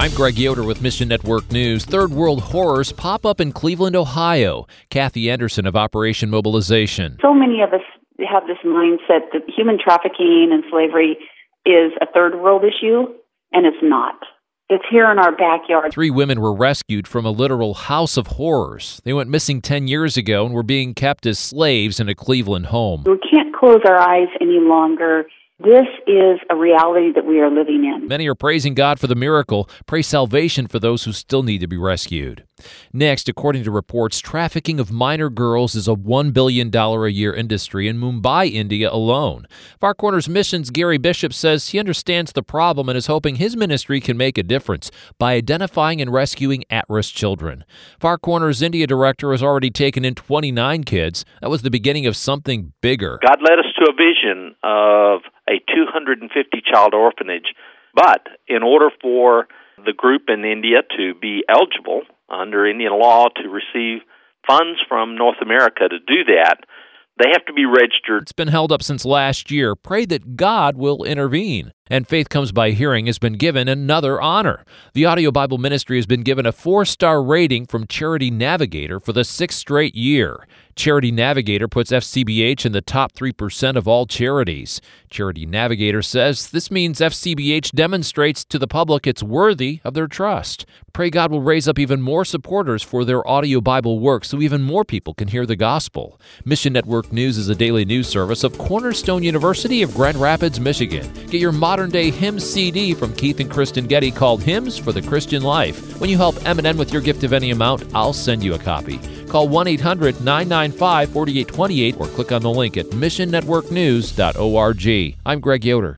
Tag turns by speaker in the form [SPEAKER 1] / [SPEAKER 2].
[SPEAKER 1] I'm Greg Yoder with Mission Network News. Third world horrors pop up in Cleveland, Ohio. Kathy Anderson of Operation Mobilization.
[SPEAKER 2] So many of us have this mindset that human trafficking and slavery is a third world issue, and it's not. It's here in our backyard.
[SPEAKER 1] 3 women were rescued from a literal house of horrors. They went missing 10 years ago and were being kept as slaves in a Cleveland home.
[SPEAKER 2] We can't close our eyes any longer. This is a reality that we are living in.
[SPEAKER 1] Many are praising God for the miracle. Pray salvation for those who still need to be rescued. Next, according to reports, trafficking of minor girls is a $1 billion a year industry in Mumbai, India alone. Far Corners Mission's Gary Bishop says he understands the problem and is hoping his ministry can make a difference by identifying and rescuing at-risk children. Far Corners India director has already taken in 29 kids. That was the beginning of something bigger.
[SPEAKER 3] God led us to a vision of a 250-child orphanage, but in order for the group in India to be eligible under Indian law to receive funds from North America to do that, they have to be registered.
[SPEAKER 1] It's been held up since last year. Pray that God will intervene. And Faith Comes by Hearing has been given another honor. The Audio Bible Ministry has been given a 4-star rating from Charity Navigator for the 6th straight year. Charity Navigator puts FCBH in the top 3% of all charities. Charity Navigator says this means FCBH demonstrates to the public it's worthy of their trust. Pray God will raise up even more supporters for their audio Bible work so even more people can hear the gospel. Mission Network News is a daily news service of Cornerstone University of Grand Rapids, Michigan. Get your modern-day hymn CD from Keith and Kristen Getty called Hymns for the Christian Life. When you help M&N with your gift of any amount, I'll send you a copy. Call 1-800-995-4828 or click on the link at missionnetworknews.org. I'm Greg Yoder.